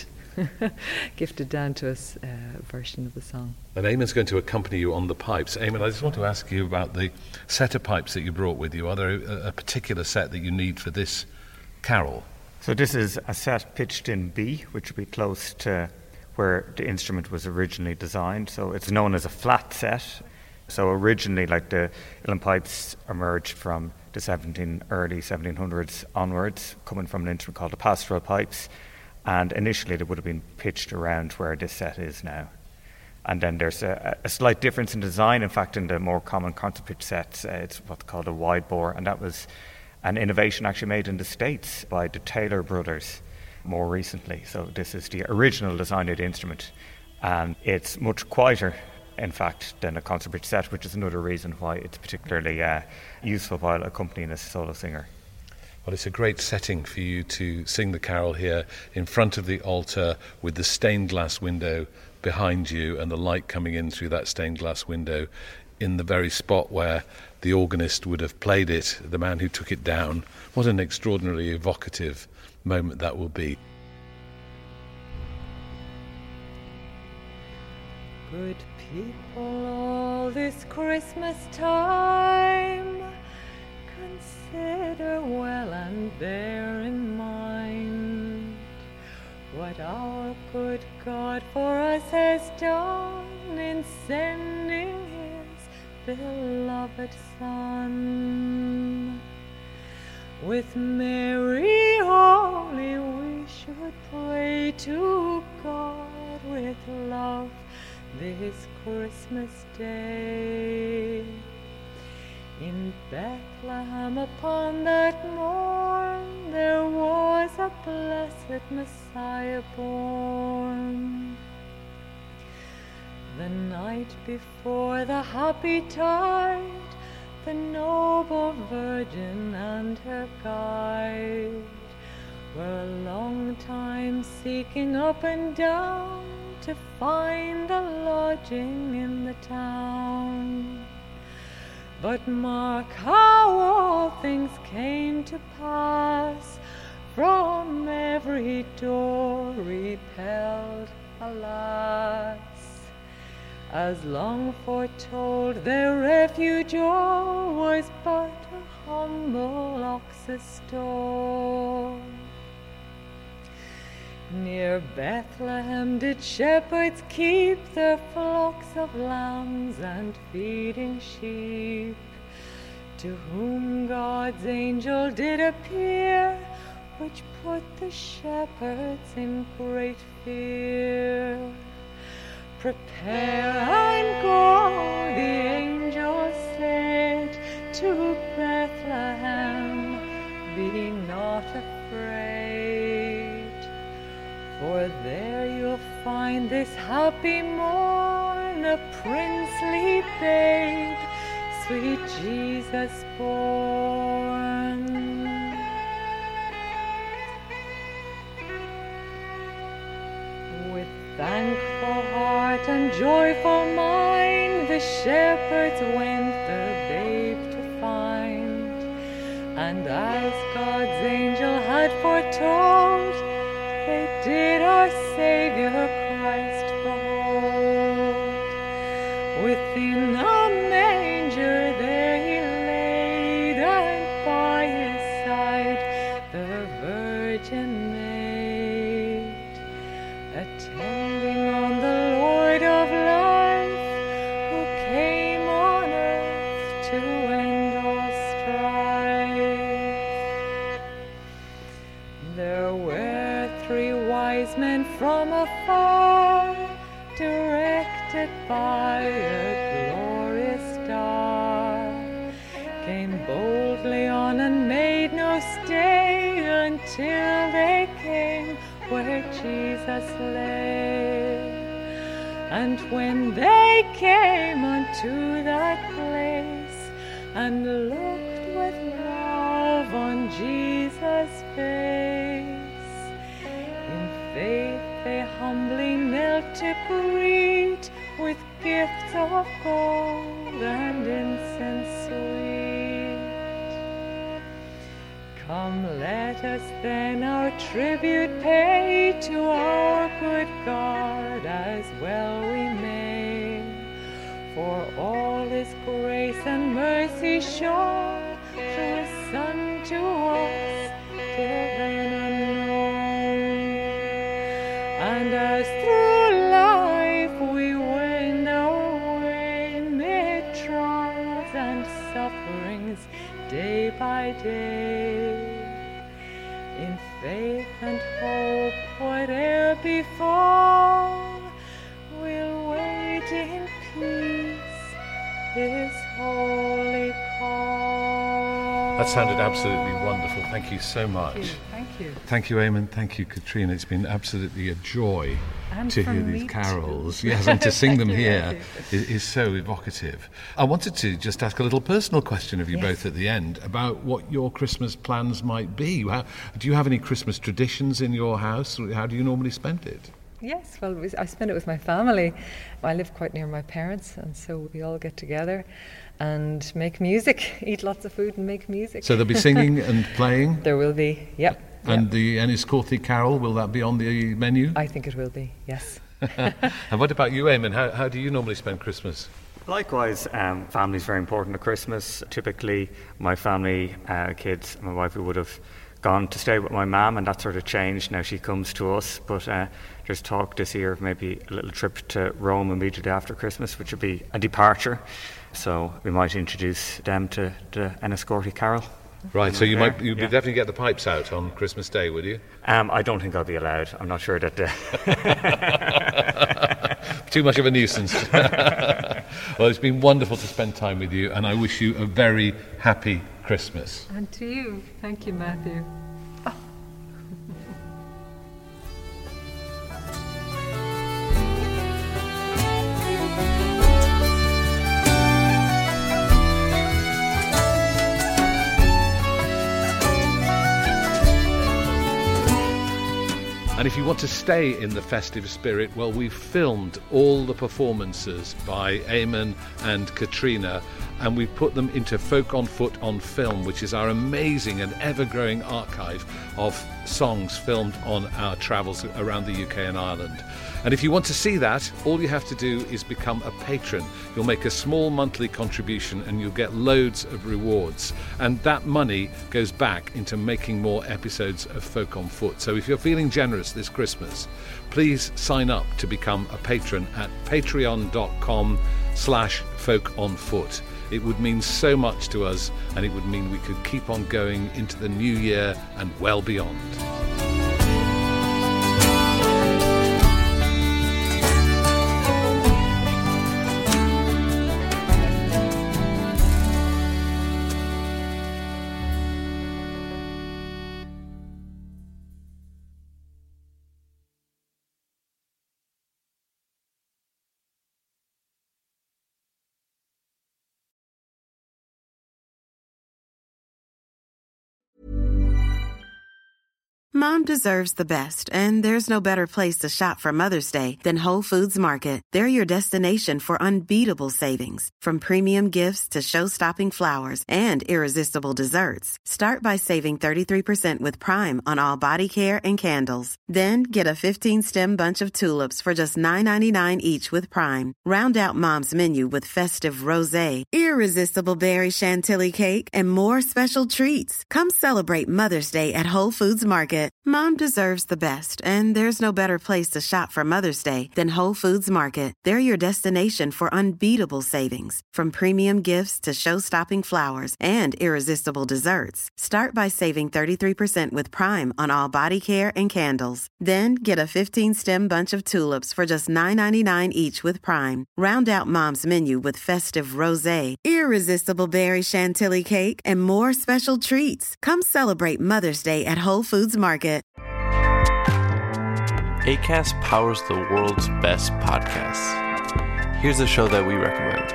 down to us version of the song. And Eamon's going to accompany you on the pipes. Eamon, I just want to ask you about the set of pipes that you brought with you. Are there a particular set that you need for this carol? So this is a set pitched in B, which would be close to where the instrument was originally designed. So it's known as a flat set. So originally, the uilleann pipes emerged from the early 1700s onwards, coming from an instrument called the pastoral pipes. And initially they would have been pitched around where this set is now. And then there's a slight difference in design. In fact, in the more common concert pitch sets, it's what's called a wide bore, and that was an innovation actually made in the States by the Taylor brothers more recently. So this is the original design of the instrument, and it's much quieter, in fact, than a concert pitch set, which is another reason why it's particularly useful while accompanying a solo singer. Well, it's a great setting for you to sing the carol here in front of the altar with the stained glass window behind you and the light coming in through that stained glass window in the very spot where the organist would have played it, the man who took it down. What an extraordinarily evocative moment that will be. Good people, all this Christmas time, consider well and bear in mind what our good God for us has done in sending his beloved Son. With Mary holy we should pray to God with love this Christmas day. In Bethlehem upon that morn there was a blessed Messiah born. The night before the happy tide, the noble Virgin and her guide were a long time seeking up and down to find a lodging in the town. But mark how all things came to pass, from every door repelled, alas, as long foretold their refuge all was but a humble ox's stall. Near Bethlehem did shepherds keep their flocks of lambs and feeding sheep, to whom God's angel did appear, which put the shepherds in great fear. Prepare and go, the angel said, to Bethlehem, be not afraid. For there you'll find this happy morn a princely babe, sweet Jesus born. With thankful heart and joyful mind, the shepherds went their babe to find. And as God's angel had foretold, they did our Saviour Christ behold. Within a manger there he laid, and by his side the Virgin maid, attending on the Lord of life, who came on earth to end all strife. There were 3 wise men from afar, directed by a glorious star, came boldly on and made no stay until they came where Jesus lay. And when they came unto that place and looked with love on Jesus' face, in faith they humbly knelt to greet, with gifts of gold and incense sweet. Come, let us then our tribute pay to our good God, as well we may. For all his grace and mercy shown through his Son to us, till then unknown. And as through life we wend our way, mid trials and sufferings day by day, in faith and hope whate'er befall, we'll wait in peace his holy call. That sounded absolutely wonderful. Thank you so much. Thank you. Thank you, Eamon. Thank you, Katrina. It's been absolutely a joy And to for hear me these too. carols. Yes, and to sing them Thank you, here Matthew. is so evocative. I wanted to just ask a little personal question of you Yes. both at the end about what your Christmas plans might be. Do you have any Christmas traditions in your house? How do you normally spend it? Yes, well, I spend it with my family. I live quite near my parents, and so we all get together and make music, eat lots of food and make music. So there'll be singing and playing? There will be, yep. And the Enniscorthy Carol, will that be on the menu? I think it will be, yes. And what about you, Eamon? How do you normally spend Christmas? Likewise, family is very important at Christmas. Typically, my family, kids, my wife, we would have gone to stay with my mum, and that sort of changed. Now she comes to us, but there's talk this year of maybe a little trip to Rome immediately after Christmas, which would be a departure. So we might introduce them to the Enniscorthy Carol. Right, so you'd Yeah. definitely get the pipes out on Christmas Day, would you? I don't think I'll be allowed. I'm not sure that... Too much of a nuisance. Well, it's been wonderful to spend time with you, and I wish you a very happy Christmas. And to you. Thank you, Matthew. And if you want to stay in the festive spirit, well, we've filmed all the performances by Eamon and Katrina, and we've put them into Folk on Foot on Film, which is our amazing and ever-growing archive of songs filmed on our travels around the UK and Ireland. And if you want to see that, all you have to do is become a patron. You'll make a small monthly contribution and you'll get loads of rewards. And that money goes back into making more episodes of Folk on Foot. So if you're feeling generous this Christmas, please sign up to become a patron at patreon.com/folkonfoot. It would mean so much to us, and it would mean we could keep on going into the new year and well beyond. Mom deserves the best, and there's no better place to shop for Mother's Day than Whole Foods Market. They're your destination for unbeatable savings, from premium gifts to show-stopping flowers and irresistible desserts. Start by saving 33% with Prime on all body care and candles. Then get a 15-stem bunch of tulips for just $9.99 each with Prime. Round out Mom's menu with festive rosé, irresistible berry chantilly cake, and more special treats. Come celebrate Mother's Day at Whole Foods Market. Mom deserves the best, and there's no better place to shop for Mother's Day than Whole Foods Market. They're your destination for unbeatable savings, from premium gifts to show-stopping flowers and irresistible desserts. Start by saving 33% with Prime on all body care and candles. Then get a 15-stem bunch of tulips for just $9.99 each with Prime. Round out Mom's menu with festive rosé, irresistible berry chantilly cake, and more special treats. Come celebrate Mother's Day at Whole Foods Market. Acast powers the world's best podcasts. Here's a show that we recommend.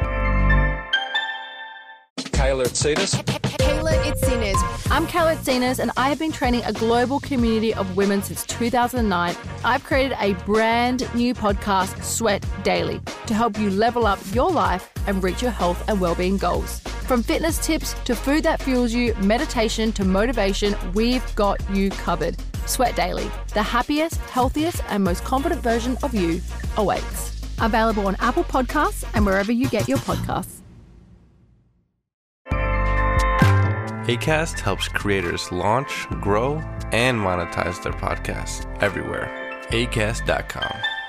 Kayla Itsinas. Kayla Itsinas. I'm Kayla Itsinas, and I have been training a global community of women since 2009. I've created a brand new podcast, Sweat Daily, to help you level up your life and reach your health and well-being goals. From fitness tips to food that fuels you, meditation to motivation, we've got you covered. Sweat Daily, the happiest, healthiest, and most confident version of you awaits. Available on Apple Podcasts and wherever you get your podcasts. Acast helps creators launch, grow, and monetize their podcasts everywhere. Acast.com.